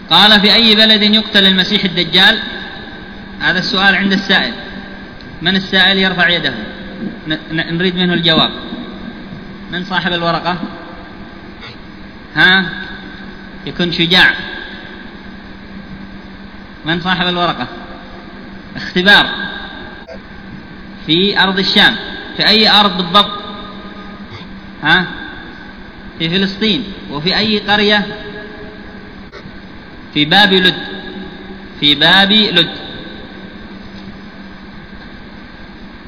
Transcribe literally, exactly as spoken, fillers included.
قال: في أي بلد يقتل المسيح الدجال؟ هذا السؤال عند السائل. من السائل؟ يرفع يده، نريد منه الجواب. من صاحب الورقة؟ ها؟ يكون شجاع. من صاحب الورقة؟ اختبار. في أرض الشام. في أي أرض بالضبط؟ ها؟ في فلسطين. وفي أي قرية؟ في باب لد. في باب لد.